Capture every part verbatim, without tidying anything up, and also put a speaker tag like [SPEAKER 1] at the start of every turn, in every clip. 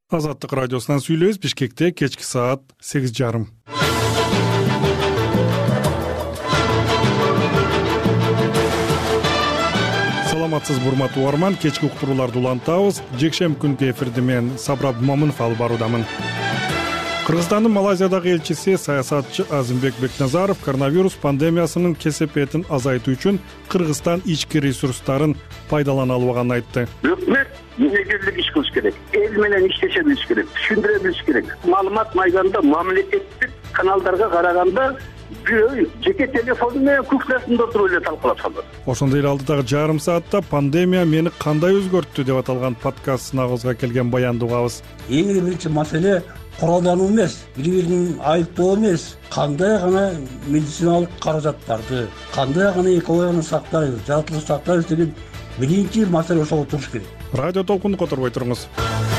[SPEAKER 1] Азаттык радиосунан сүйлөбүз. Бишкекте кечки саат сегиз жарым. Саламатсыз урматтуу угарман, кечки уктурууларды улантабыз. Жекшемби күнкү эфирди мен Сабыр Абдымомунов алып баруудамын. Кыргызстандын Малайзиядагы элчиси саясатчы Азимбек Бекназаров коронавирус пандемиясынын кесепетин азайтуу үчүн Кыргызстан ички ресурстарын пайдалана албаганын айтты.
[SPEAKER 2] Өкмөт мезгилдик иш кылыш керек, эл менен иштеше билиш керек, түшүндүрө билиш керек. Маалымат майданында мамлекеттик каналдарга караганда бирөө жеке телефону менен кухнясында отуруп эле талкуулап салат.
[SPEAKER 1] Ошондой эле алдыдагы жарым саатта пандемия мени кандай өзгөрттү деп аталган подкаст сынагыбызга келген баянды угабыз.
[SPEAKER 3] Эң биринчи маселе куралдануу эмес, бири-бирин айыптоо эмес, кандай гана медициналык каражаттарды, кандай гана экологияны сактайбыз, жаратылышты сактайбыз деген биринчи маселе ошол туруш керек.
[SPEAKER 1] Радио толкунду которбой туруңуз.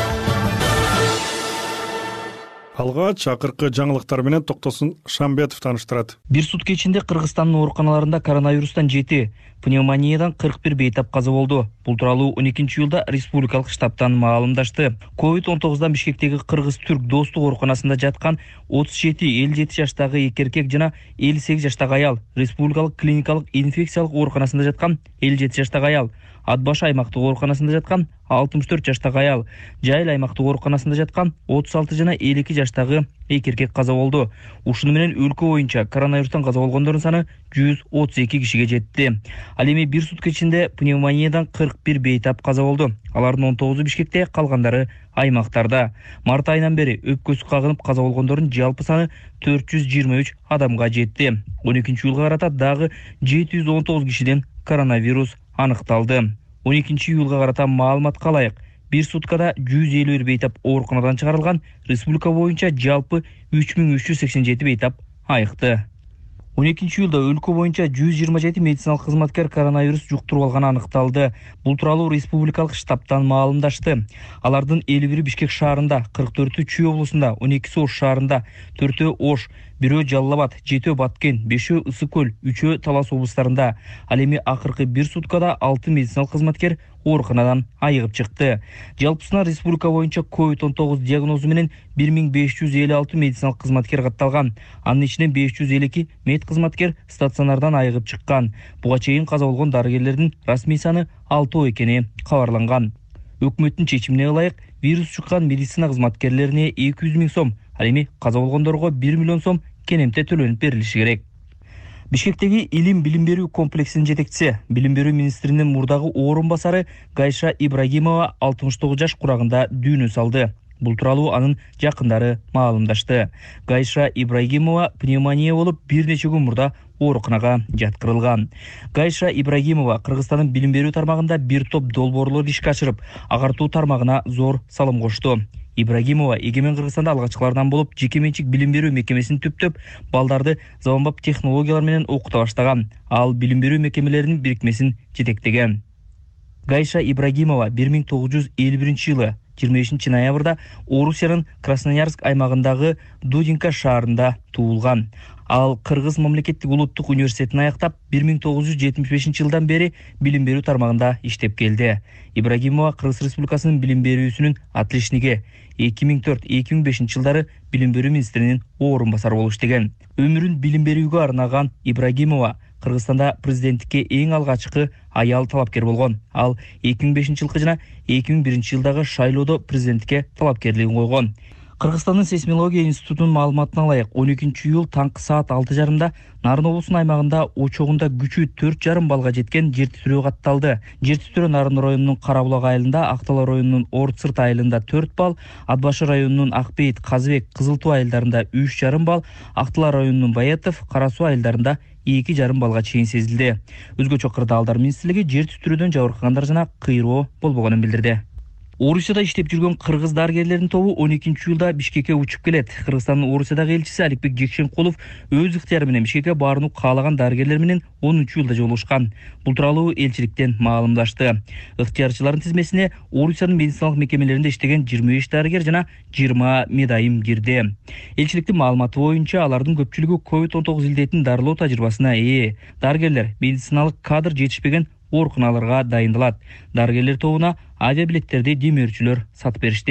[SPEAKER 1] Алгач акыркы жаңылыктар менен Токтосун Шамбетов тааныштырат.
[SPEAKER 4] Бир сутка ичинде Кыргызстандын ооруканаларында коронавирустан жети, пневмониядан кырк бир бейтап каза болду. Бул тууралуу он экинчи июлда республикалык штабтан маалымдашты. ковид он тогуздан Бишкектеги Кыргыз-Түрк достук ооруканасында жаткан отуз жети элүү жети жаштагы эки эркек жана элүү сегиз жаштагы аял, республикалык клиникалык инфекциялык ооруканасында жаткан элүү жети жаштагы аял, Ат баш аймактык ооруканасында жаткан алтымыш төрт жаштагы аял, Жайыл аймактык ооруканасында жаткан отуз алты жана элүү эки жаштагы эки эркек каза болду. Ушуну менен өлкө боюнча коронавирустан каза болгондордун саны жүз отуз эки кишиге жетти. Ал эми бир сутка ичинде пневмониядан кырк бир бейтап каза болду. Алардын он тогузу Бишкекте, калгандары аймактарда. Март айынан бери өпкөсү кагынып каза болгондордун жалпы саны төрт жүз жыйырма үч адамга жетти. он экинчи июлга карата дагы жети жүз он тогуз кишиден коронавирус аныкталды. он экинчи июлга карата маалыматка ылайык, бир суткада жүз элүү бир бейтап ооруканадан чыгарылган, республика боюнча жалпы үч миң үч жүз сексен жети бейтап айыкты. он экинчи июлда өлкө боюнча жүз жыйырма жети медициналык кызматкер коронавирус жуктуруп алганы аныкталды. Бул тууралуу республикалык штабтан маалымдашты. Алардын элүү бири Бишкек шаарында, кырк төртү Чүй облусунда, он экиси Ош шаарында, төртөө Ош, бирөө Жалал Абад, жетөө Баткен, бешөө Ысык көл, үчөө Талас облустарында. Ал эми акыркы бир суткада алты медициналык кызматкер ооруканадан айыгып чыкты. Жалпысына республика боюнча ковид он тогуз диагнозу менен бир миң беш жүз элүү алты медициналык кызматкер катталган. Анын ичинен беш жүз элүү эки мед кызматкер стационардан айыгып чыккан. Буга чейин каза болгон дарыгерлердин расмий саны алтоо экени кабарланган. Өкмөттүн чечимине ылайык, вирус чыккан медицина кызматкерлерине эки жүз миң сом, ал эми каза болгондорго бир миллион сом кенемте төлөнүп берилиши керек. Бишкектеги илим билим берүү комплексинин жетекчиси, билим берүү министринин мурдагы орун басары Гайша Ибрагимова алтымыш тогуз жаш курагында дүйнө салды. Бул тууралуу анын жакындары маалымдашты. Гайша Ибрагимова пневмония болуп бир нече күн мурда ооруканага жаткырылган. Гайша Ибрагимова Кыргызстандын билим берүү тармагында бир топ долбоорлорду ишке ашырып, агартуу тармагына зор салым кошту. Ибрагимова Эгемен Кыргызстанда алгачкылардан болуп, жеке менчик билим берүү мекемесин түптөп, балдарды заманбап технологиялар менен окута баштаган. Ал билим берүү мекемелеринин бирикмесин жетектеген. Гайша Ибрагимова бир миң тогуз жүз элүү биринчи жылы жыйырма бешинчи ноябрда Орусиянын Красноярск аймагындагы Дудинка шаарында туулган. Ал Кыргыз мамлекеттик улуттук университетин аяктап, бир миң тогуз жүз жетимиш бешинчи жылдан бери билим берүү тармагында иштеп келди. Ибрагимова Кыргыз Республикасынын билим берүүсүнүн отличниги, эки миң төрт эки миң бешинчи жылдары билим берүү министринин орун басары болуп иштеген. Өмүрүн билим берүүгө арнаган Ибрагимова Кыргызстанда президенттикке эң алгачкы аял талапкер болгон. Ал эки миң бешинчи жылкы жана эки миң биринчи жылдагы шайлоодо президенттикке талапкерлигин койгон. Кыргызстандын сейсмология институтунун маалыматына ылайык, он экинчи июл таңкы саат алты жарымда Нарын облусунун аймагында очогунда күчү төрт жарым балга жеткен жер титирөө катталды. Жер титирөө Нарын районунун Карабулак айылында, Актала районунун Орут Сырт айылында төрт балл, Ат башы районунун Акбейит, Казыбек, Кызыл Туу айылдарында үч жарым балл, Актала районунун Баятов, Кара Суу айылдарында эки жарым балга чейин сезилди. Өзгөчө кырдаалдар министрлиги жер титирөөдөн жабыркагандар жана кыйроо болбогонун билдирди. Орусияда иштеп жүргөн кыргыз дарыгерлердин тобу он экинчи июлда Бишкекке учуп келет. Кыргызстандын Орусиядагы элчиси Аликбек Жекшенкулов өз ыктыяры менен Бишкекке барууну каалаган дарыгерлер менен онунчу июлда жолугушкан. Бул тууралуу элчиликтен маалымдашты. Ыктыярчылардын тизмесине Орусиянын медициналык мекемелеринде иштеген жыйырма беш дарыгер жана жыйырма медайым кирди. Элчиликтин маалыматы боюнча алардын көпчүлүгү ковид он тогуз илдетин дарылоо тажрыйбасына ээ. Дарыгерлер медициналык кадр жетишпеген ооруканаларга дайындалат. Дарыгерлер тобуна авиабилеттерди демөөрчүлөр сатып беришти.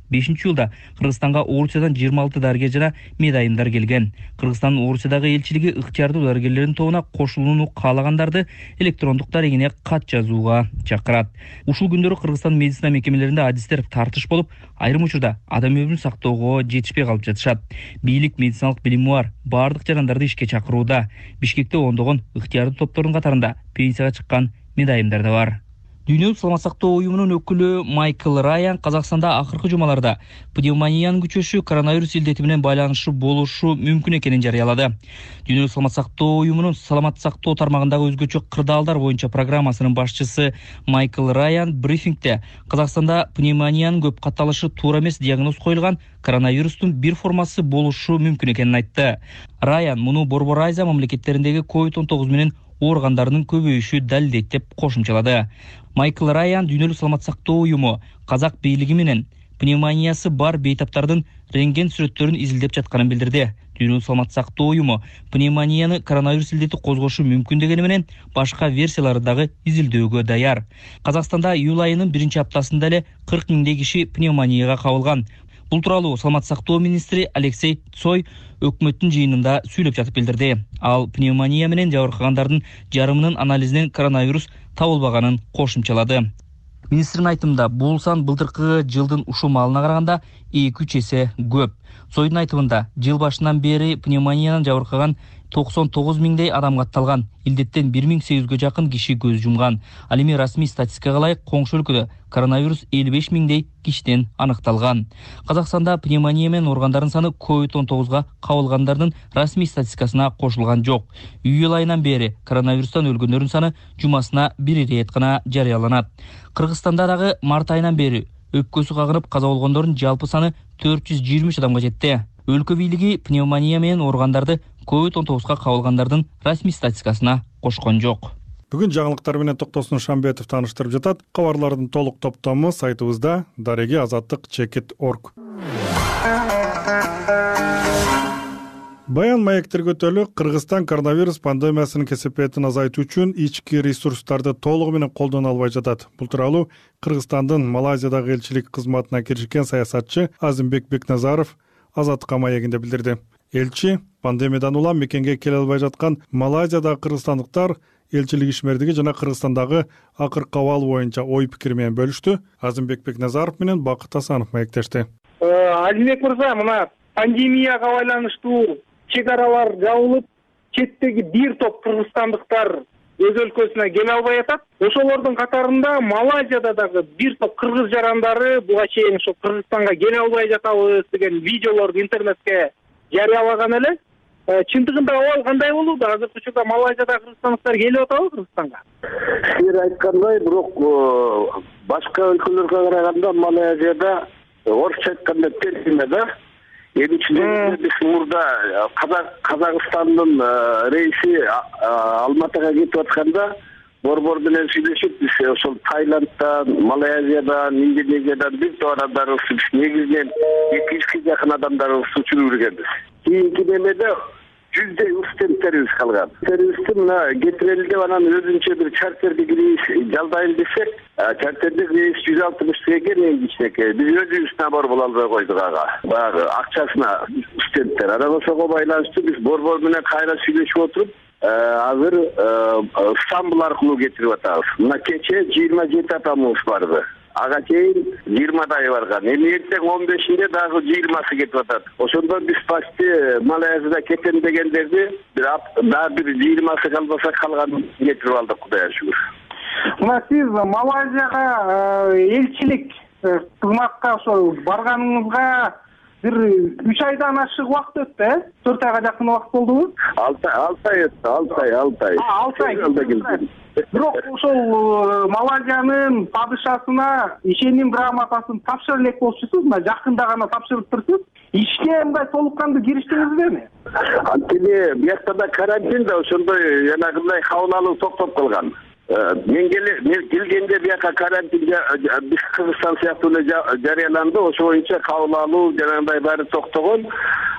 [SPEAKER 4] бешинчи жылда Кыргызстанга Орусиядан жыйырма алты дарыгер жана медайымдар келген. Кыргызстандын Орусиядагы элчилиги ыктыярдуу дарыгерлердин тобуна кошулууну каалагандарды электрондук дарегине кат жазууга чакырат. Ушул күндөрү Кыргызстан медицина мекемелеринде адистер тартыш болуп, айрым учурда адам өмүрүн сактоого жетишпей калып жатышат. Бийлик медициналык билими бар бардык жарандарды ишке чакырууда. Бишкекте ондогон ыктыярдуу топтордун катарында пенсияга чыккан медайымдар да бар. Дүйнөлүк саламат сактоо уюмунун өкүлү Майкл Райан Казакстанда акыркы жумаларда пневмониянын күчөшү коронавирус илдети менен байланышы болушу мүмкүн экенин жарыялады. Дүйнөлүк саламат сактоо уюмунун саламат сактоо тармагындагы өзгөчө кырдаалдар боюнча программасынын башчысы Майкл Райан брифингде Казакстанда пневмониянын көп катталышы туура эмес диагноз коюлган коронавирустун бир формасы болушу мүмкүн экенин айтты. Райан муну Борбор Азия мамлекеттериндеги ковид он тогуз менен ооругандарынын көбөйүшү далилдейт деп кошумчалады. Майкл Райан Дүйнөлүк саламат сактоо уюму казак бийлиги менен пневмониясы бар бейтаптардын рентген сүрөттөрүн изилдеп жатканын билдирди. Дүйнөлүк саламат сактоо уюму пневмонияны коронавирус илдети козгошу мүмкүн дегени менен башка версиялары дагы изилдөөгө даяр. Казакстанда июль айынын биринчи аптасында эле кырк миңдей киши пневмонияга кабылган. Бул тууралуу саламат сактоо министри Алексей Цой өкмөттүн жыйынында сүйлөп жатып билдирди. Ал пневмония менен жабыркагандардын жарымынын анализинен коронавирус табылбаганын кошумчалады. Министрдин айтымында бул сан былтыркы жылдын ушул маалына караганда эки үч эсе көп. Цойдун айтымында жыл башынан бери пневмониядан жабыркаган токсон тогуз миңдей адам катталган. Илдеттен бир миң сегиз жүзгө жакын киши көз жумган. Ал эми расмий статистикага ылайык коңшу өлкөдө коронавирус элүү беш миңдей кишиден аныкталган. Казакстанда пневмония менен ооругандардын саны ковид он тогузга кабылгандардын расмий статистикасына кошулган жок. Июль айынан бери коронавирустан өлгөндөрдүн саны жумасына бир ирет гана жарыяланат. Кыргызстанда дагы март айынан бери өпкөсү кагынып каза болгондордун жалпы саны төрт жүз жыйырма үч адамга жетти. Өлкө бийлиги пневмония менен ооругандарды ковид он тогузга кабылгандардын расмий статистикасына кошкон жок.
[SPEAKER 1] Бүгүн жаңылыктар менен Токтосун Шамбетов тааныштырып жатат. Кабарлардын толук топтому сайтыбызда дареги азаттык чекит точка орг. Баян маектер көтөлүп, Кыргызстан коронавирус пандемиясынын кесепетин азайтуу үчүн ички ресурстарды толугу менен колдоно албай жатат. Бул тууралуу Кыргызстандын Малайзиядагы элчилик кызматына киришкен саясатчы Азымбек Бекназаров Азаттыкка маегинде билдирди. Элчи пандемиядан улам мекенге келе албай жаткан Малайзиядагы кыргызстандыктар элчилик ишмердиги жана Кыргызстандагы акыркы абал боюнча ой пикир менен бөлүштү. Азымбек Бекназаров менен Бакыт Асанов маектешти.
[SPEAKER 5] Азимбек мырза, мына пандемияга байланыштуу чек аралар жабылып, четтеги бир топ кыргызстандыктар өз өлкөсүнө келе албай атат. Ошолордун катарында Малайзияда дагы бир топ кыргыз жарандары буга чейин ошо Кыргызстанга келе албай жатабыз деген видеолорду интернетке жарыялаган эле. Чындыгында ал кандай болду? Азыркы учурда Малайзияда кыргызстандыктар келип атабы Кыргызстанга?
[SPEAKER 2] Сиз айткандай, бирок башка өлкөлөргө караганда Малайзияда орусча айтканда терсине да. Эми биз мурда Казакстандын рейси Алматыга кетип атканда борбор менен сүйлөшүп, биз ошол Таиланддан, Малайзиядан, Индонезиядан бир топ адамдарыбыз биз негизинен эки жүзгө жакын адамдарыбызды учуруп жүргөнбүз. Кийинки немеде жүздөй студенттерибиз калган. Студенттерибизди мына кетирели деп анан өзүнчө бир чартердик рейс жалдайын десек, чартердик рейс жүз алтымыш экен эң кичинекей. Биз өзүбүз набор боло албай койдук ага. Баягы акчасына студенттер. Анан ошого байланыштуу биз борбор менен кайра сүйлөшүп отуруп, азыр Стамбул аркылуу кетирип атабыз. Мына кече жыйырма жети адамыбыз барды. Ага чейин жыйырмадай барган. Эми эртең он бешинде дагы жыйырмасы кетип атат. Ошондон биз почти Малайзияда кетем дегендерди бир дагы бир жыйырмасы калбаса калганын кетирип алдык, Кудайга шүгүр.
[SPEAKER 5] Мына сиз Малайзияга элчилик кызматка ошо барганыңызга бир үч айдан ашык убакыт өттү, э? төрт айга жакын убакыт болдубу?
[SPEAKER 2] алты ай өттү, алты ай, алты ай.
[SPEAKER 5] алты ай. Бирок ошол Малайзиянын падышасына ишеним грамотасын тапшырып элек болчусуз, мына жакында гана тапшырыптырсыз. Ишке мындай толук кандуу кириштиңизби?
[SPEAKER 2] Антине биякта да карантин да ошондой жанагындай кабыл алуу токтоп калган. Мен келгенде бияка карантин биз Кыргызстан сыяктуу эле жарыяланды, ошо боюнча кабыл алуу жанагындай баары токтогон.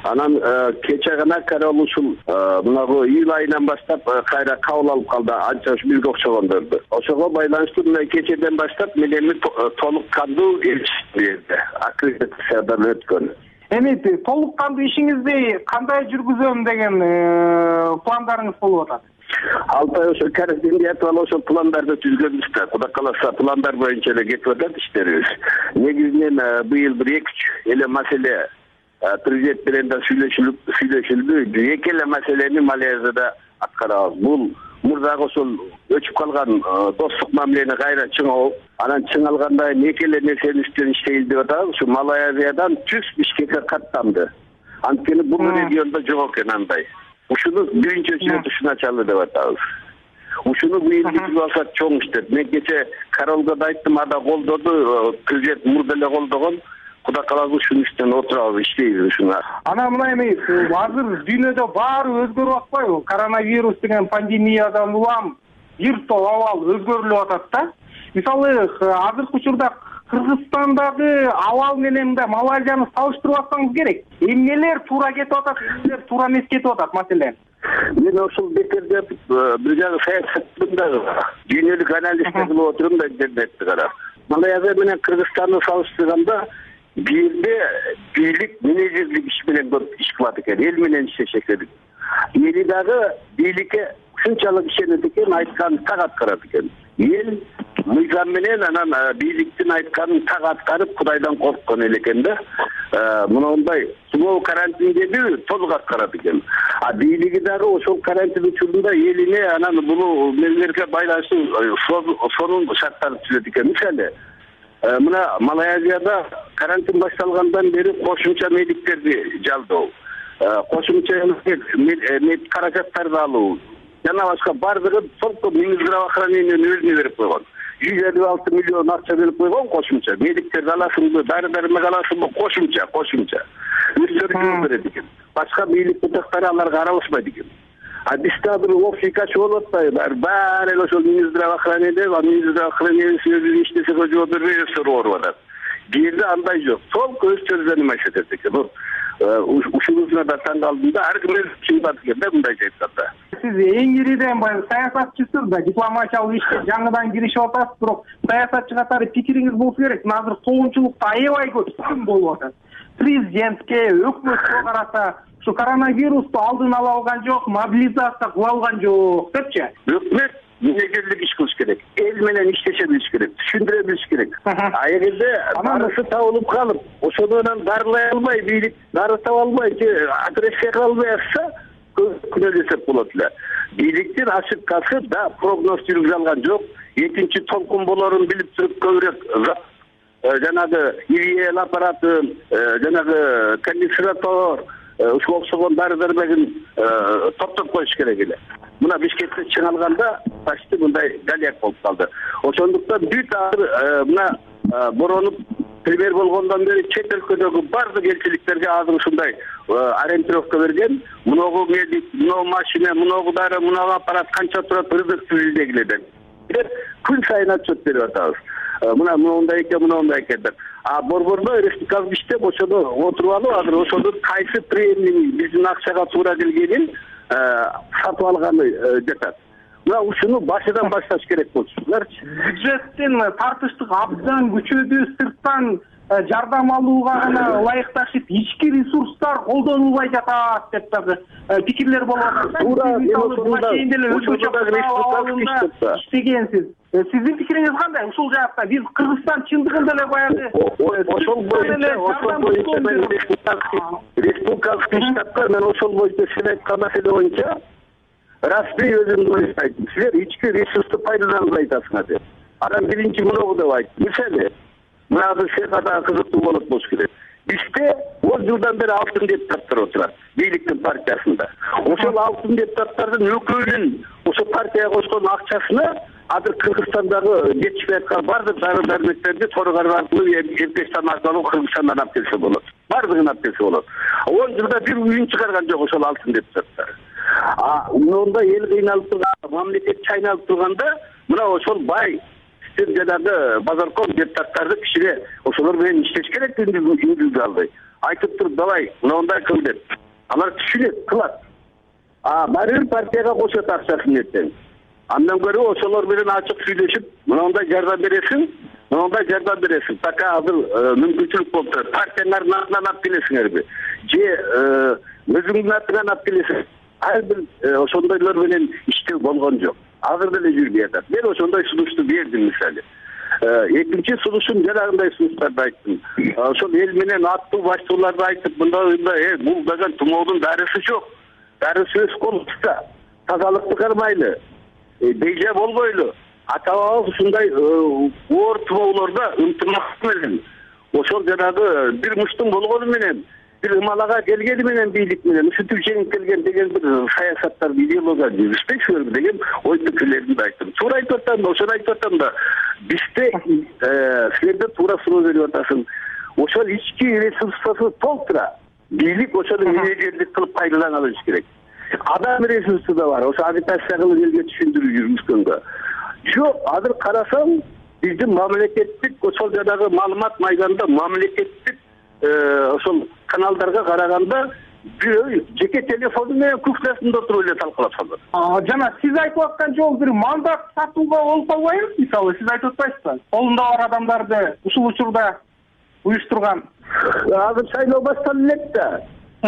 [SPEAKER 2] Анан кече гана Карол ушул мынагу июль айынан баштап кайра кабыл алып калды, анча бизге окшогондорду. Ошого байланыштуу мына кечеден баштап менен толук кандуу берди. Аккредитациядан өткөн.
[SPEAKER 5] Эми толук кандуу ишиңизди кандай жүргүзөм деген пландарыңыз болуп атат?
[SPEAKER 2] Алты ошо карантинде атып алып ошол пландарды түзгөнбүз да. Кудай кааласа пландар боюнча эле кетип атат иштерибиз. Негизинен быйыл бир эки үч эле маселе президент менен да сүйлөшүлүп сүйлөшүлдү. Эки эле маселени Малайзияда аткарабыз. Бул мурдагы ошол өчүп калган достук мамилени кайра чыңоо, анан чыңалгандай эки эле нерсенин үстүнөн иштейли деп атабыз. Ушу Малайзиядан түз Бишкекке каттанды. Анткени бул региондо жок экен андай. Ушуну биринчи чөтү ушуначалы деп атабыз. Ушуну быйыл бүтүп алсак чоң иштеп. Мен кече Каролго да айттым, ада колдоду, президент мурда эле колдогон. Кудай кааласа ушунун үстүнөн отурабыз, иштейбиз ушуна.
[SPEAKER 5] Анан мына эми азыр дүйнөдө баары өзгөрүп атпайбы? Коронавирус деген пандемиядан улам бир топ абал өзгөрүлүп атат да. Мисалы, азыркы учурда Кыргызстандагы абал менен да Малайзияны салыштырып атсаңыз керек. Эмнелер туура кетип атат, эмнелер туура эмес кетип атат маселен?
[SPEAKER 2] Мен ошол бекерде бир жагы саясаттын дүйнөлүк анализ кылып отурум да интернетте карап. Малайзия менен Кыргызстанды салыштырганда бирде бийлик менеджерлик иш менен көп иш кылат экен, эл менен иштешет экен. Эли дагы бийликке ушунчалык ишенет экен, айтканын так аткарат экен. Эл мыйзам менен анан бийликтин айтканын так аткарып, Кудайдан корккон эл экен да. Мындай сыноо карантиндеби толук аткарат экен. А бийлиги дагы ошол карантин учурунда элине анан бул мелерге байланыштуу сонун шарттарды түзөт экен. Мисалы, мына Малайзияда карантин башталгандан бери кошумча медиктерди жалдоо, кошумча мед каражаттарды алуу жана башка бардыгын только Минздравоохранениянын өзүнө берип койгон. жүз элүү алты миллион акча берип койгон кошумча. Медиктерди аласыңбы, дары-дармек аласыңбы, кошумча, кошумча. Өздөрү жооп берет экен. Башка бийлик бутактары аларга аралашпайт экен. А бизде бир общий качы болуп атпайбы? Баары эле ошол Минздравоохранениеде, а Минздравоохранениянын сөзүн иштесе жооп бербей өздөрү ооруп атат. Бизде андай жок. Только өздөрү заниматься этет экен. Ушунусуна да таң калдым да, ар ким чыгат экен да мындай айтканда.
[SPEAKER 5] Сиз эң ириден баягы саясатчысыз да, дипломатиялык ишке жаңыдан киришип атасыз, бирок саясатчы катары пикириңиз болсо керек. Азыр коомчулукта аябай көп сын болуп атат. Президентке, өкмөткө карата ушу коронавирусту алдын ала алган жок, мобилизация кыла алган жок депчи.
[SPEAKER 2] Өкмөт менеджерлик иш кылыш керек. Эл менен иштеше билиш керек, түшүндүрө билиш керек. А эгерде дарысы табылып калып, ошондон дарылай албай, бийлик дары таба албай, операция кыла албай атса, күнөөлөсөк болот эле. Бийликтин ошибкасы да прогноз жүргүзө алган жок. Экинчи толкун болорун билип туруп көбүрөөк жанагы ИВЛ аппараты, жанагы кондиционер, ушуга окшогон дары-дармегин топтоп коюш керек эле. Мына Бишкекте чыңалганда почти мындай галияк болуп калды. Ошондуктан бүт азыр мына боронуп премьер болгондон бери чет өлкөдөгү бардык элчиликтерге азыр ушундай ориентировка берген. Муногу медик, муногу машина, муногу дары, муногу аппарат канча турат, ырдык түзүлдөгүлө деп. Күн сайын отчет берип атабыз. Мына мындай экен, мындай экен деп. А борбордо республикалык иштеп ошондо отуруп алып, азыр ошондо кайсы премияны биздин акчага туура келгенин сатып алганы жатат. Мына ушуну башыдан башташ керек болчуларчы.
[SPEAKER 5] Бюджеттин тартыштык абдан күчөдү, сырттан жардам алууга гана ылайыкташып, ички ресурстар колдонулбай жатат деп дагы пикирлер болуп атат. Туура, иштегенсиз. Сиздин пикириңиз кандай? Ушул жакта биз Кыргызстан чындыгында эле баягы
[SPEAKER 2] ошол боюнча республикалык штабка мен ошол боюнча сиз айткан маселе боюнча расмий өзүмдүн оюмду айттым. Силер ички ресурсту пайдаланбай атасыңар деп. Анан биринчи мыногу деп айттым. Мисалы, мына сага да кызыктуу болот болуш керек. Бизде он жылдан бери алтын депутаттар отурат бийликтин партиясында. Ошол алтын депутаттардын өкүлүнүн ошо партияга кошкон акчасына азыр Кыргызстандагы жетишпей аткан бардык дары-дармектерди торгар аркылуу Эркечтан аркылуу Кыргызстандан алып келсе болот. Бардыгын алып келсе болот. он жылда бир уюн чыгарган жок ошол алтын депутаттар. А мында эл кыйналып турганда, мамлекет чайналып турганда, мына ошол бай сен жанагы базарком депутаттарды кичине ошолор менен иштеш керек индивидуалдуу айтып туруп давай мындай кыл деп алар түшүнөт кылат. А баары бир партияга кошот акчасын эртең. Андан көрө ошолор менен ачык сүйлөшүп мындай жардам бересиң, мындай жардам бересиң. Така азыр мүмкүнчүлүк болуп турат. Партияңардын атынан алып келесиңерби? Же өзүңдүн атыңан алып келесиң? Ар бир ошондойлор менен иштөө болгон жок. Азыр деле жүрбөй атат. Мен ошондой сунушту бердим мисалы. Экинчи сунушум жанагындай сунуштарды айттым. Ошол эл менен аттуу баштууларды айтып, мындай мындай бул деген тумоодун дарысы жок. Дарысы өз колубузда. Тазалыкты кармайлы. Бейжа болбойлу. Ата-бабабыз ушундай оор тумоолордо ынтымак менен ошол жанагы бир муштун болгону менен бир ымалага келгени менен бийлик менен ушинтип жеңип келген деген бир саясаттар идеология жүрүшпөйсүңөрбү деген ой пикирлеримди айттым. Туура айтып атам да, ошону айтып атам да. Бизде силерде туура суроо берип атасың. Ошол ички ресурстары толтура. Бийлик ошону менеджерлик кылып пайдалана алыш керек. Адам ресурсу да бар. Ошо агитация кылып элге түшүндүрүү жүргүзгөнгө. Жок, азыр карасаң, биздин мамлекеттик ошол жанагы маалымат майданында мамлекеттик ошол каналдарга караганда бирөө жеке телефону менен кухнясында отуруп эле талкалап салат.
[SPEAKER 5] Жана сиз айтып аткан жол бир мандат сатууга болуп калбайбы? Мисалы сиз айтып атпайсызбы? Колунда бар адамдарды ушул учурда уюштурган.
[SPEAKER 2] Азыр шайлоо башталып элек да.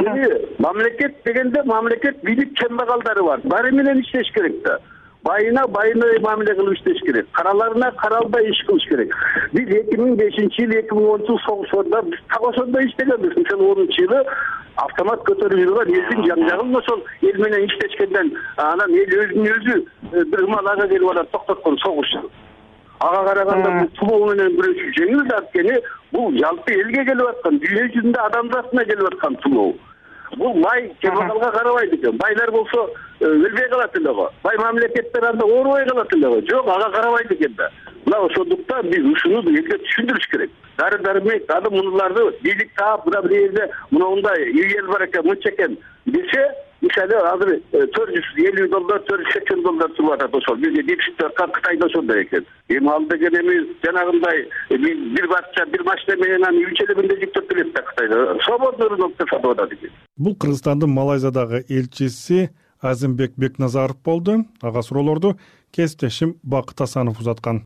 [SPEAKER 2] Мамлекет дегенде мамлекет бийлик чембагалдары бар. Баары менен иштеш керек да. Байына байына мамиле кылып иштеш керек. Караларына каралбай иш кылыш керек. Биз эки миң бешинчи жыл, эки миң онунчу жыл согушканда биз так ошондой иштегенбиз. Мисалы онунчу жылы автомат көтөрүп жүргөн элдин жан-жагын ошол эл менен иштешкенден анан эл өзүн өзү бир ымалага келип алып токтоткон согуш. Ага караганда бул тумоо менен күрөшүү жеңил да, анткени бул жалпы элге келип аткан, дүйнө жүзүндө адамзатына келип аткан тумоо. Бул бай кембагалга карабайт экен. Байлар болсо өлбөй калат эле го. Бай мамлекеттер анда оорубай калат эле го. Жок, ага карабайт экен да. Мына ошондуктан биз ушуну элге түшүндүрүш керек. Дары-дармек, аны мунуларды бийлик таап, мына бир жерде мындай ел бар экен, мынча экен десе, мисалы азыр төрт жүз элүү доллар, төрт жүз сексен доллар туруп атат ошол. Бизге жетишип аткан Кытайда ошондой экен. Эми ал деген эми жанагындай бир бакча, бир машина менен аны үч элегинде жүктөп келет да Кытайда. Свободный рынокто сатып атат экен.
[SPEAKER 1] Бул Кыргызстандын Малайзиядагы элчиси Азимбек Бекназаров болду. Ага суроолорду кесиптешим Бакыт Асанов узаткан.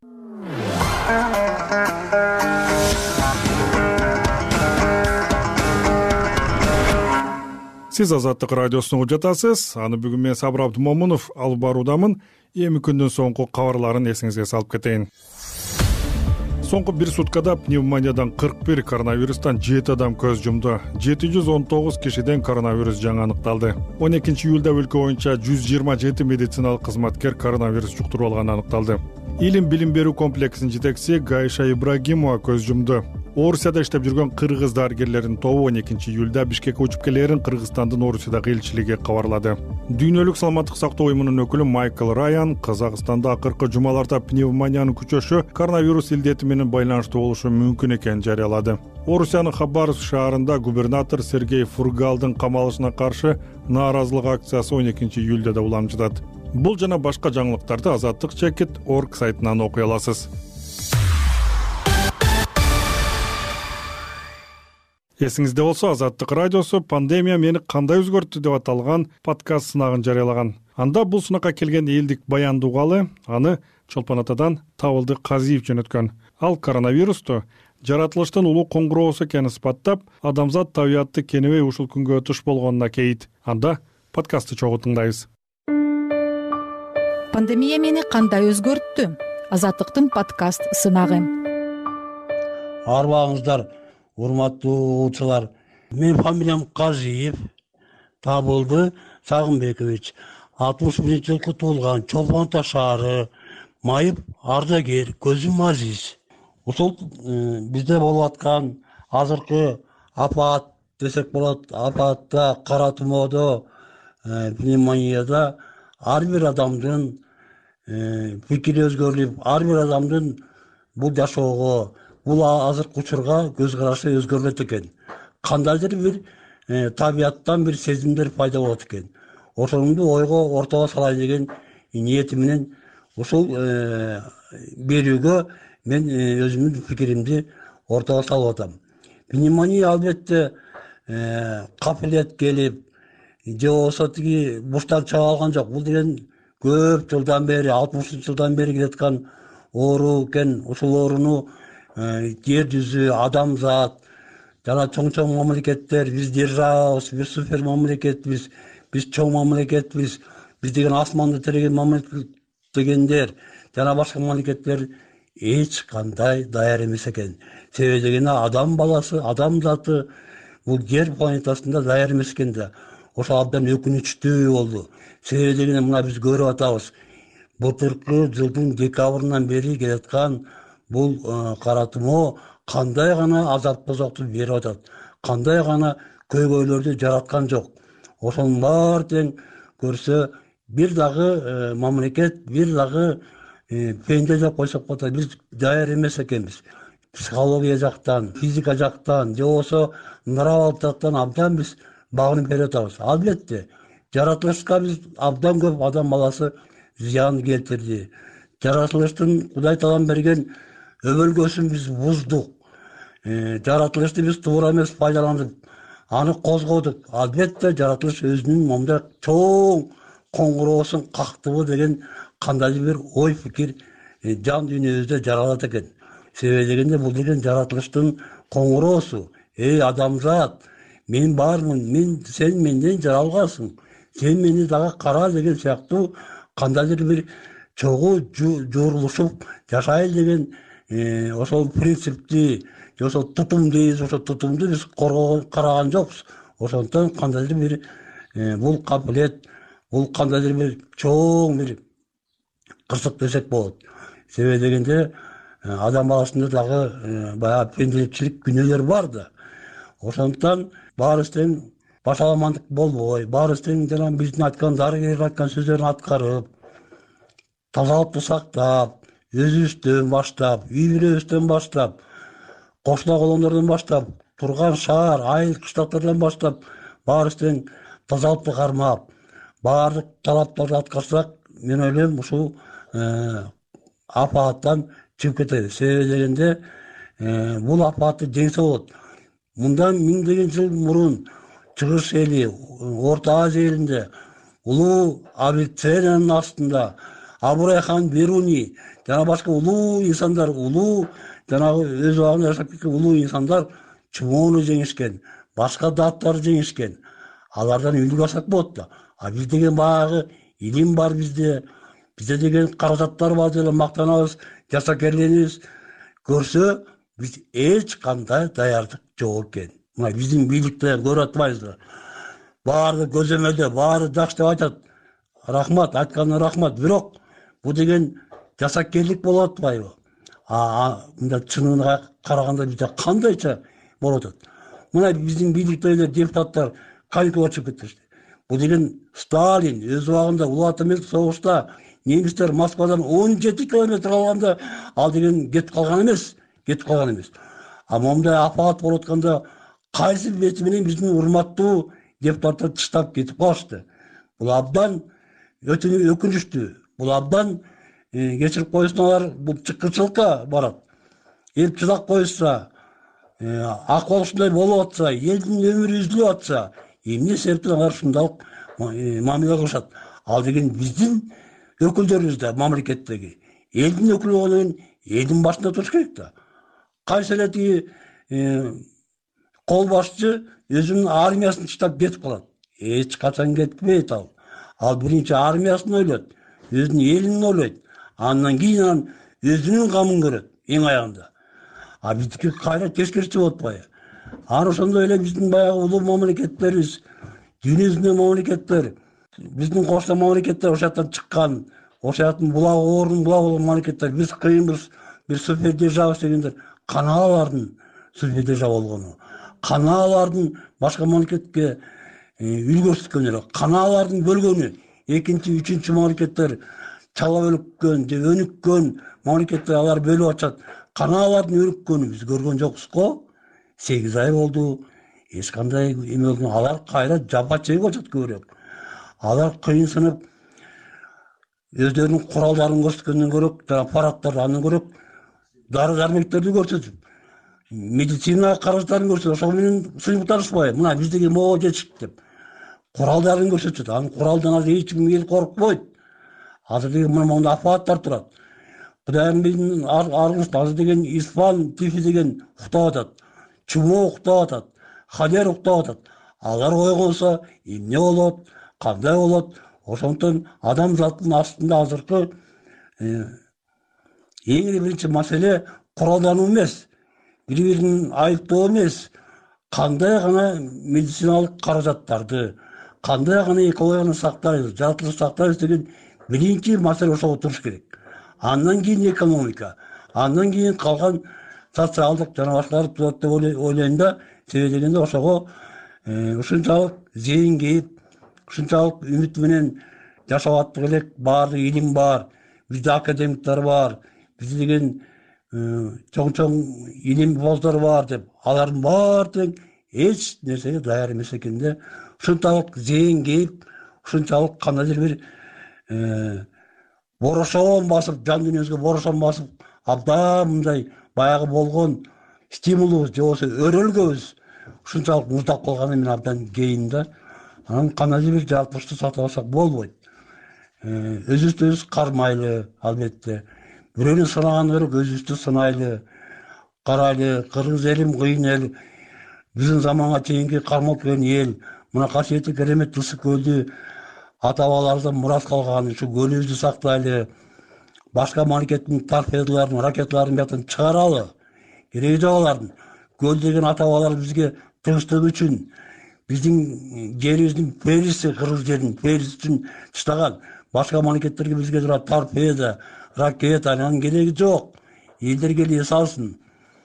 [SPEAKER 1] Сиз Азаттык радиосуна жатасыз. Аны бүгүн мен Сабыр Абдымомунов алып баруудамын. Эми күндүн соңку кабарларын эсиңизге салып кетейин. Соңку бир суткада пневмониядан кырк бир, коронавирустан жети адам көз жумду. жети жүз он тогуз кишиден коронавирус жаңы аныкталды. он экинчи июлда өлкө боюнча жүз жыйырма жети медициналык кызматкер коронавирус жуктуруп алганы аныкталды. Илим билим берүү комплексинин жетекчиси Гайша Ибрагимова көз жумду. Орусияда иштеп жүргөн кыргыз дарыгерлердин тобу он экинчи июлда Бишкекке учуп келерин Кыргызстандын Орусиядагы элчилиги кабарлады. Дүйнөлүк саламаттык сактоо уюмунун өкүлү Майкл Райан Казакстанда акыркы жумаларда пневмониянын күчөшү коронавирус илдети менен байланыштуу болушу мүмкүн экенин жарыялады. Орусиянын Хабаровск шаарында губернатор Сергей Фургалдын камалышына каршы нааразылык акциясы он экинчи июлда да уламжытат. Бул жана башка жаңылыктарды азаттык чекит точка орг сайтынан окуй аласыз. Эсиңизде болсо, Азаттык радиосу пандемия мени кандай өзгөрттү деп аталган подкаст сынагын жарыялаган. Анда бул сынакка келген элдик баяндуугалы аны Чолпон Атадан Табылды Казиев жөнөткөн. Ал коронавирусту жаратылыштын улуу коңгуроосу экенин испаттап, адамзат табиятты кенебей ушул күнгө туш болгонуна кейит. Анда подкастты чогуу тыңдайбыз.
[SPEAKER 6] Пандемия мени кандай өзгөрттү? Азаттыктын подкаст сынагы.
[SPEAKER 3] Арбаңыздар, урматтуу угуучулар. Мен фамилиям Казиев Табылды Сагынбекович. алтымыш биринчи жылкы туулган, Чолпон Ата шаары, майып ардагер, көзүм азиз. Ушул бизде болуп аткан азыркы апат десек болот, апатта, кара тумоодо, пневмонияда ар бир адамдын пикири өзгөрүп, ар бир адамдын бул жашоого, бул азыркы учурга көз карашы өзгөрүлөт экен. Кандайдыр бир табияттан бир сезимдер пайда болот экен. Ошону ойго ортого салайын деген ниети менен ушул берүүгө мен өзүмдүн пикиримди ортого салып атам. Пневмония албетте капилет келип же болбосо тиги буштан чыга алган жок. Бул деген көп жылдан бери, алтымышынчы жылдан бери келаткан оору экен. Ушул ооруну жер жүзү, адамзат жана чоң чоң мамлекеттер, биз державабыз, биз супер мамлекетпиз, биз чоң мамлекетпиз, биз деген асманды тиреген мамлекет дегендер жана башка мамлекеттер эч кандай даяр эмес экен. Себеби дегенде адам баласы, адам заты бул жер планетасында даяр эмес экен да. Ошо абдан өкүнүчтүү болду. Себеби дегенде мына биз көрүп атабыз. Былтыркы жылдын декабрынан бери келаткан бул кара тумоо кандай гана азап тозокту берип атат, кандай гана көйгөйлөрдү жараткан жок. Ошонун баары тең көрсө бир дагы мамлекет, бир дагы пенде деп койсок болот. Биз даяр эмес экенбиз. Психология жактан, физика жактан, же болбосо нравалык жактан абдан биз багынып берип атабыз. Албетте жаратылышка биз абдан көп адам баласы зыян келтирди. Жаратылыштын Кудай таалам берген өбөлгөсүн биз буздук. Жаратылышты биз туура эмес пайдаланып, аны козгодук. Албетте жаратылыш өзүнүн момундай чоң коңгуроосун кактыбы деген кандайдыр бир ой пикир жан дүйнөбүздө жаралат экен. Себеби дегенде бул деген жаратылыштын коңгуроосу. Эй адамзат, мен бармын, мен сен менден жаралгансың, сен мени дагы кара деген сыяктуу кандайдыр бир чогуу журулушуп жашайлы деген ошол принципти, же ошол тутум дейбиз, ошол тутумду биз коргогон караган жокпуз. Ошондон кандайдыр бир бул капилет, бул кандайдыр бир чоң бир кырсык десек болот. Себеби дегенде адам баласында дагы баягы пенделикчилик күнөөлөр бар да. Ошондуктан баарыбыз тең башаламандык болбой, баарыбыз тең жана биздин айткан дарыгерлер айткан сөздөрүн аткарып, тазалыкты сактап, өзүбүздөн баштап, үй бүлөбүздөн баштап, кошуна колондордон баштап, турган шаар, айыл, кыштактардан баштап баарыбыз тең тазалыкты кармап, баардык талаптарды аткарсак, мен ойлойм ушул апааттан чыгып кетебиз. Себеби дегенде бул апаатты жеңсе болот. Мындан миңдеген жыл мурун чыгыш эли, Орто Азия элинде улуу Авиценнанын астында Абурайхан Беруни жана башка улуу инсандар, улуу жанагы өз убагында жашап кеткен улуу инсандар чумоону жеңишкен, башка даттарды жеңишкен. Алардан үлгү алсак болот да. А биз деген баягы илим бар бизде, бизде деген каражаттар бар деп мактанабыз, жашакерлигибиз көрсө биз эч кандай даярдык жок экен. Мына биздин бийликте көрүп атпайбызбы? Баары көзөмөлдө, баары жакшы деп айтат. Рахмат, айтканына рахмат. Бирок бул деген жасакерлик болуп атпайбы? А мында чынына караганда бизде кандайча болуп атат? Мына биздин бийликтегилер, депутаттар каникулга чыгып кетишти. Бул деген Сталин өз убагында улуу ата эмес согушта немистер Москвадан он жети километр алганда ал деген кетип калган эмес, кетип калган эмес. А момундай апаат болуп атканда кайсы бети менен биздин урматтуу депутаттар тыштап кетип калышты? Бул абдан өкүнүчтүү. Бул абдан кечирип койсуңар, бул чыккынчылыкка барат. Эл чыдап койса, акыбал ушундай болуп атса, элдин өмүрү үзүлүп атса, эмне себептен алар ушундайлык мамиле кылышат? Ал деген биздин өкүлдөрүбүз да мамлекеттеги. Элдин өкүлү болгондон кийин элдин башында туруш керек да. Кайсы эле тиги кол башчы өзүнүн армиясын таштап кетип калат. Эч качан кетпейт ал. Ал биринчи армиясын ойлойт, өзүнүн элин ойлойт. Андан кийин анан өзүнүн камын көрөт эң аягында. А биздики кайра тескерисинче болуп атпайбы? Аны ошондой эле биздин баягы улуу мамлекеттерибиз, дүйнө жүзүндө мамлекеттер, биздин кошуна мамлекеттер ошол жактан чыккан, ошол жактын булагы оорунун булагы болгон мамлекеттер, биз кыйынбыз, бир супер державабыз дегендер, кана алардын супер держава болгону, кана алардын башка мамлекетке үлгү көрсөткөнү, кана алардын бөлгөнү, экинчи, үчүнчү мамлекеттер чала бөлүккөн же өнүккөн мамлекеттер алар бөлүп атышат. Кана алардын өнүккөнүн биз көргөн жокпуз го. сегиз ай болду. Эч кандай эме болгон, алар кайра жапа чегип атышат көбүрөөк. Алар кыйынсынып өздөрүнүн куралдарын көрсөткөндөн көрөк, аппараттарды андан көрөк дары дармектерди көрсөтүп, медицина каражаттарын көрсөтүп, ошол менен сыймыкташпайбы. Мына биз деген могу жетиштик деп куралдарын көрсөтүп, анын куралдан азыр эч ким келип коркпойт. Азыр деген мына монда аппараттар турат. Кудайым биздин аргыбызда азыр деген испан тифи деген уктап атат, чумо уктап атат, холера уктап атат. Алар койгонсо эмне болот, кандай болот? Ошондон адамзаттын астында азыркы эң эле биринчи маселе куралдануу эмес, бири-бирин айыптоо эмес, кандай гана медициналык каражаттарды, кандай гана экологияны сактайбыз, жаратылышты сактайбыз деген биринчи маселе ошого туруш керек. Андан кийин экономика, андан кийин калган социалдык жана башкалар турат деп ойлойм да. Себеби дегенде ошого ушунчалык зейин кейип, ушунчалык үмүт менен жашап аттык элек, баардык илим бар, бизде академиктер бар, бизде деген чоң-чоң илим боздор бар деп, алардын баары тең эч нерсеге даяр эмес экен да. Ушунчалык зейин кейип, ушунчалык кандайдыр бир борошон басып, жан дүйнөбүзгө борошон басып, абдан мындай баягы болгон стимулубуз же болбосо өрөлгөбүз ушунчалык муздап калганы мен абдан кейим да. Анан кандайдыр бир жаратылышты сактабасак болбойт. Өзүбүздү өзүбүз кармайлы, албетте. Бирөөнү сынагандан көрө өзүбүздү сынайлы, карайлы. Кыргыз элим кыйын эл, биздин заманга чейинки кармалып келген эл. Мына касиеттүү керемет Ысык көлдү ата бабаларыбыздан мурас калган, ушу көлүбүздү сактайлы. Башка мамлекеттин торпедаларын, ракеталарын бияктан чыгаралы. Кереги жок алардын. Көл деген ата бабалар бизге тынчтык үчүн, биздин жерибиздин периси, кыргыз жеринин периси үчүн чыдаган. Башка мамлекеттерге бизге тура торпеда, ракета, анын кереги жок. Элдер келип эс алсын,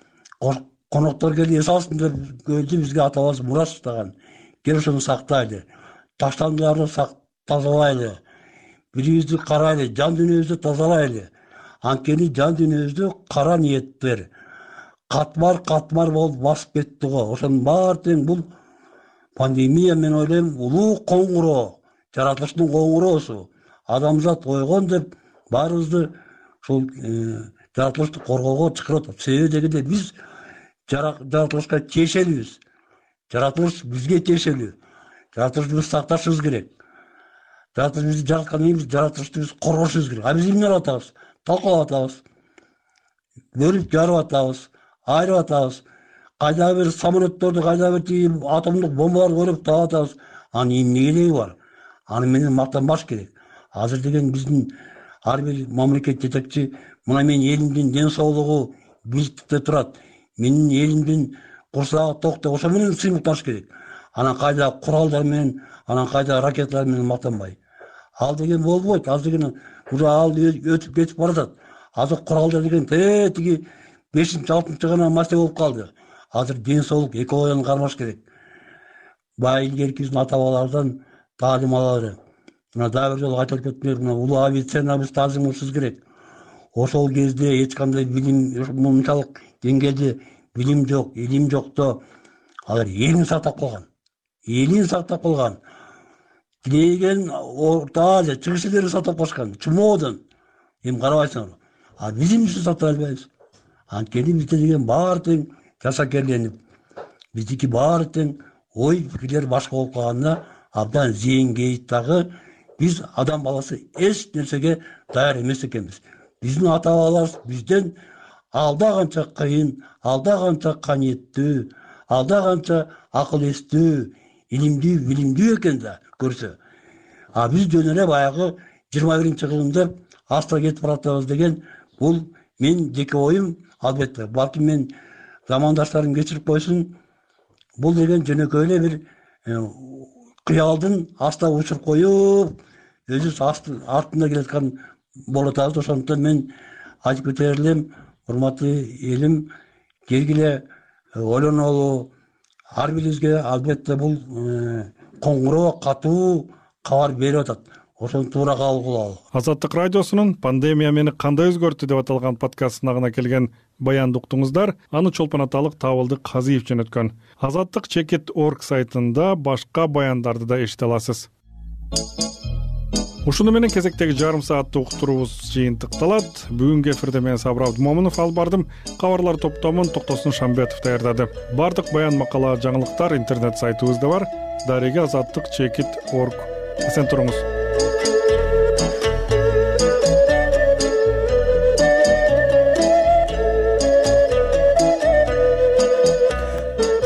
[SPEAKER 3] коноктор келип эс алсын деп көлдү бизге ата бабабыз мурас чыдаган. Кел ошону сактайлы, таштандыларды тазалайлы, бирибизди карайлы, жан дүйнөбүздү тазалайлы. Анткени жан дүйнөбүздү кара ниеттер катмар катмар болуп басып кетти го. Ошонун баары тең бул пандемия, мен ойлойм, улуу коңгуроо, жаратылыштын коңгуроосу. Адамзат койгон деп баарыбызды ушул жаратылышты коргоого чакырып атат. Себеби дегенде биз жаратылышка тиешелүүбүз. Жаратылыш бизге тиешелүү. Жаратылышты биз сакташыбыз керек. Жаратылыш бизди жараткан эмес, жаратылышты биз коргошубуз керек. А биз эмне кылып атабыз? Талкалап атабыз. Бөлүп жарып атабыз, айырып атабыз. Кайда бир самолетторду, кайда бир атомдук бомбаларды көрүп таап атабыз. Анын эмне кереги бар? Аны менен мактанбаш керек. Азыр деген биздин ар бир мамлекет жетекчи, мына менин элимдин ден соолугу бийликтикте турат, менин элимдин курсагы ток деп ошо менен сыймыкташ керек. Анан кайда куралдар менен, анан кайда ракеталар менен мактанбай. Ал деген болбойт. Ал деген уже ал өтүп кетип баратат. Азыр куралдар деген тиги бешинчи алтынчы гана маселе болуп калды. Азыр ден соолук, экологияны кармаш керек. Бая илгерки биздин ата бабалардан таалим алалы. Мына дагы бир жолу айтып кетмек, мына улуу авиацияны таазим кылышыбыз керек. Ошол кезде эч кандай билим, мынчалык деңгээлде билим жок, илим жокто алар элин сактап калган. Элин сактап калган. Тилеген Орто Азия, Чыгыш элдерин сактап калышкан. Чумоодон. Эми карабайсыңар. А биз эмнеси сактай албайбыз? Анткени бизде деген баары тең жашакерленип, биздики баары тең ой пикирлер башка болуп калганда абдан зейин кейип дагы биз адам баласы эч нерсеге даяр эмес экенбиз. Биздин ата бабаларыбыз бизден алда канча кыйын, алда канча каниеттүү, алда канча акыл эстүү, илимдүү, билимдүү экен да көрсө. А биз жөн эле баягы жыйырма биринчи кылымда аста кетип баратабыз деген бул мен жеке оюм. Албетте, балким мен замандаштарым кечирип койсун, бул деген жөнөкөй эле бир кыялдын аста учуруп коюп, өзүбүз артында келаткан болуп атабыз. Ошондуктан мен айтып кетер элем, урматтуу элим, келгиле ойлонолу, ар бирибизге албетте бул коңгуроо, катуу кабар берип атат. Ошону туура кабыл кылалы.
[SPEAKER 1] Азаттык радиосунун пандемия мени кандай өзгөрттү деп аталган подкастына гана келген баянды уктуңуздар. Аны Чолпон аталык Табылды Казиев жөнөткөн. Азаттык чекит точка орг сайтында башка баяндарды да эшите аласыз. Ушуну менен кезектеги жарым сааттык уктуруубуз жыйынтыкталат. Бүгүнкү эфирде мен Сабыр Абдымомунов алып бардым. Кабарлар топтомун Токтосун Шамбетов даярдады. Бардык баян, макала, жаңылыктар интернет сайтыбызда бар. Дареге азаттык чекит точка орг. Эсен туруңуз.